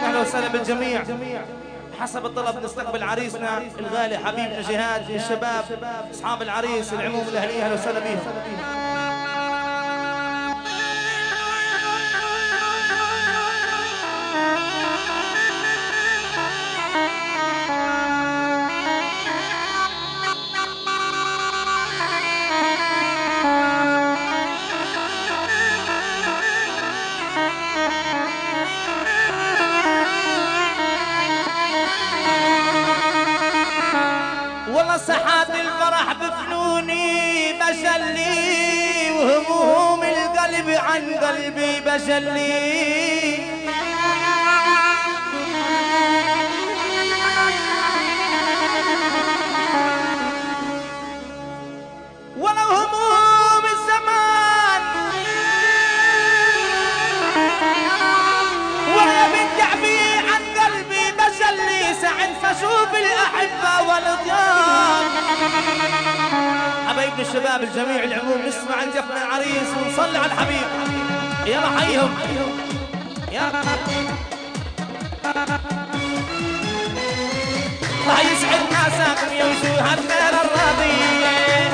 أهلا وسهلا بالجميع. حسب الطلب نستقبل عريسنا الغالي حبيبنا جهاد، الشباب أصحاب العريس العموم الأهلية، أهلا وسهلا بهم. صحات الفرح بفنوني بشلي، وهموم القلب عن قلبي بشلي. ولو هموم الزمان ولا بالتعبي عن قلبي بشلي، سعد فاشوف الأحبة والضياف. حبايبنا الشباب الجميع العموم نسمع عن جفن العريس ونصلي على الحبيب. يلا حيهم يلا. الله يسعد ناساكم يا وجوه الخير الراضية،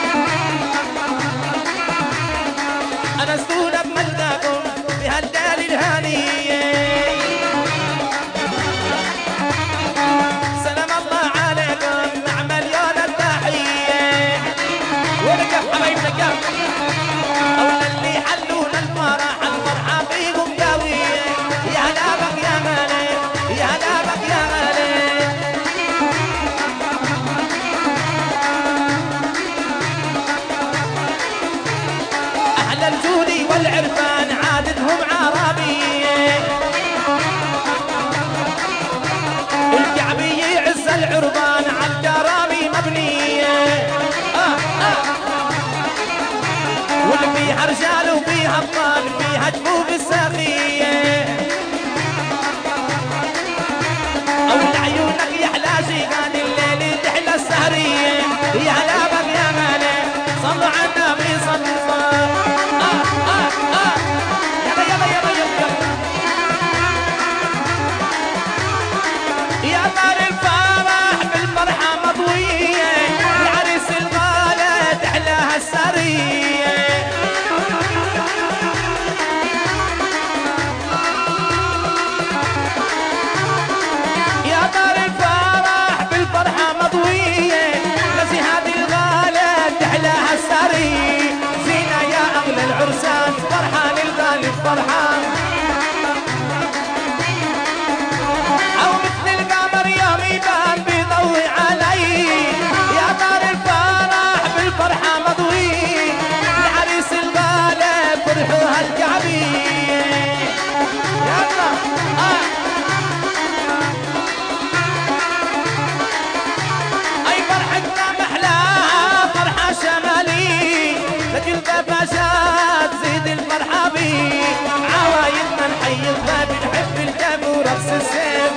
أنا سدود بملقاكم بهالليل الهانية. سلام الله عليكم مع مليون التحية. ولكم حبايبنا كم أولا اللي حلونا الفرح، الفرحة فيكم قوية. يا هلا بك يا غالي، يا هلا بك يا غالي. أحلى الجودي والعرفان عادتهم عربية، الكعبي يعز العربان عالكرامي مبنية. واللي فيها رجال وفيها ابطال، فيها جفوف الساخية. او لعيونك يحلى شيغان الليل تحلى السهرية. يا هلا بك يا غالي، صلوا على النبي صلوا. يلا يلا يلا يلا يا نار الفرح بالفرحة مضوية، العريس الغالي تحلاها السرية. يا نار الفرح بالفرحة مضوية، لزهاد الغالي تحلاها السرية. فينا يا أغلى العرسان فرحان الغالي فرحان، أو مثل القمر يوم يبان بيضوي علي. يا نار الفرح بالفرحة مضوي، العريس الغالي فرحوا هالكعبية. يلا أي فرحتنا محلاها فرحة شمالي، لكن دفشات زيد الفرحة بي. عوايدنا نحيي الغاب نحب الجاب ورقص السيف،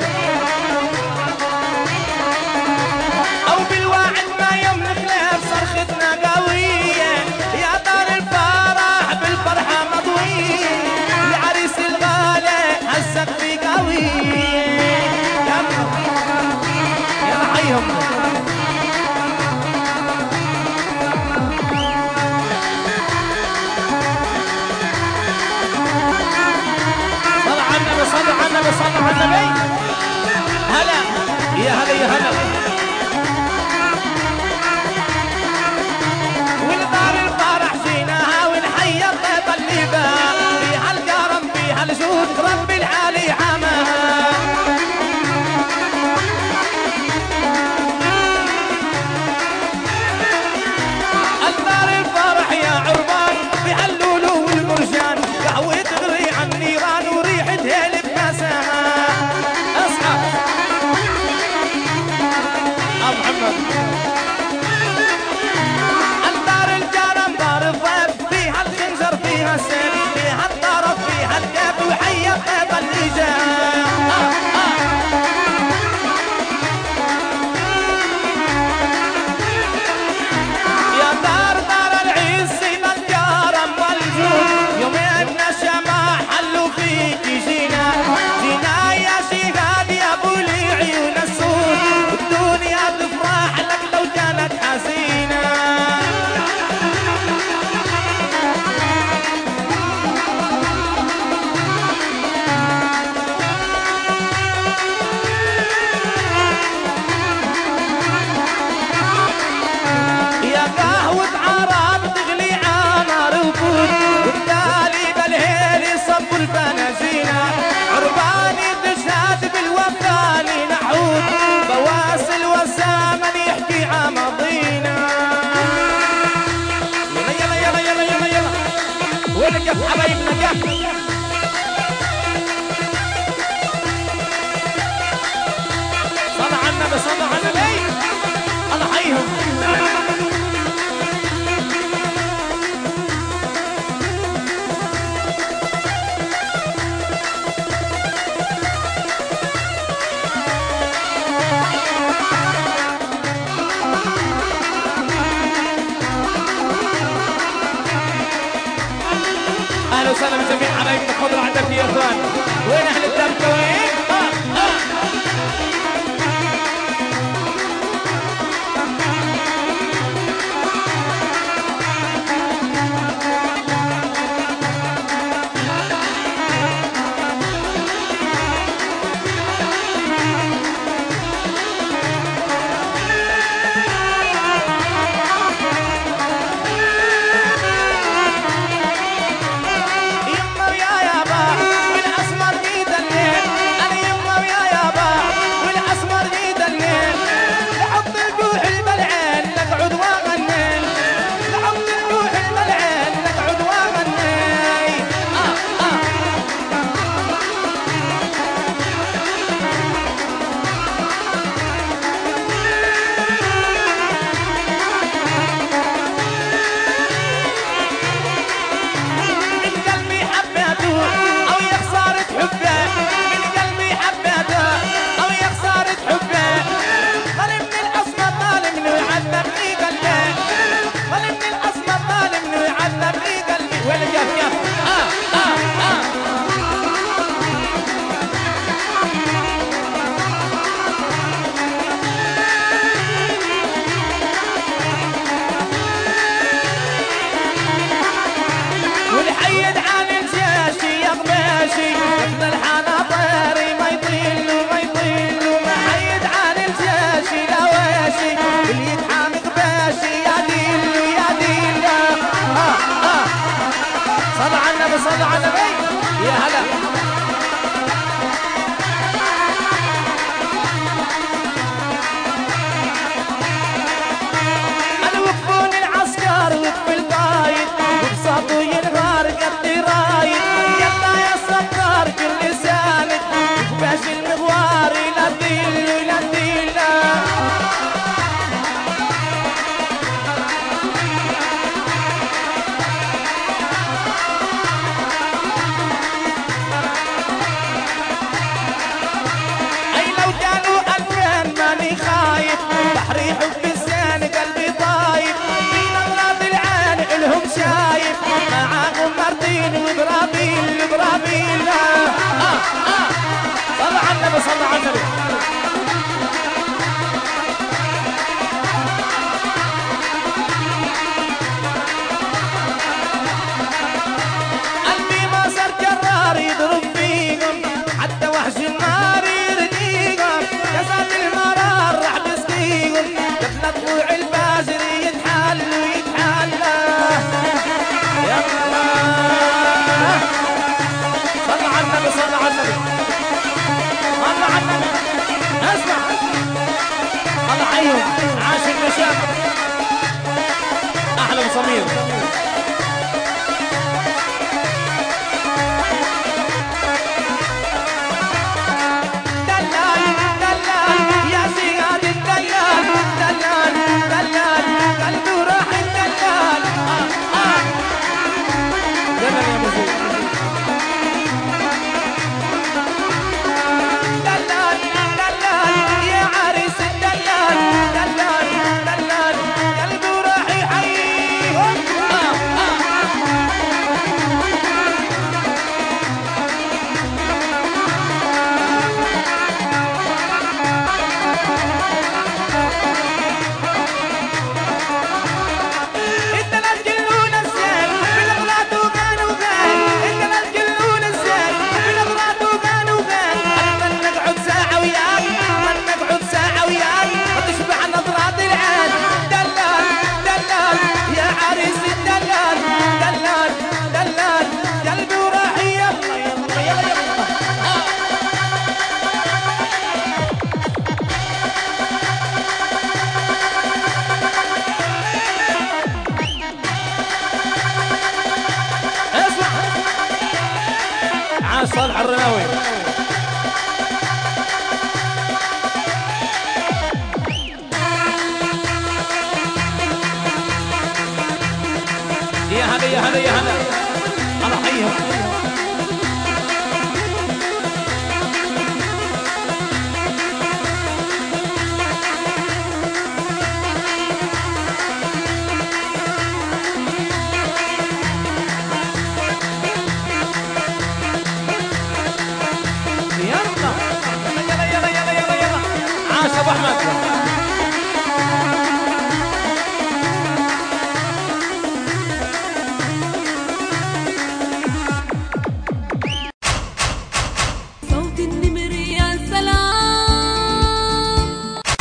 أو بالواعد ما يوم نخلف صرختنا قوية. يا دار الفرح بالفرحة مضوية، العريس الغالي هالسقف قوية. يلا يلا حيهم. صلوا على النبي، صلوا على النبي، صلوا على النبي. تحياتك يا اخوان. وين اهل الدبكه وين؟ صل على النبي يا هلا. انا وقفون العسكر وقف القايد وبساطه ينهار قد رايد يلا يا سكر كل سالك باش المغوار لا تديل لا تديل. بحري حب الزين قلبي طايب في نظرات العين الهم شايف معاهم مارتين وبرابيل برابيل. صل على النبي صل على النبي. قلبي ما صار كرار يضرب فيكم حتى وحش النار يرقيكم كسر المرار راح قبل طلوع الفجر يتحل ويتحلى. يلا صل على النبي صل على النبي صل على النبي. اسمع الله حيهم عاش النشاط احلى بصمير.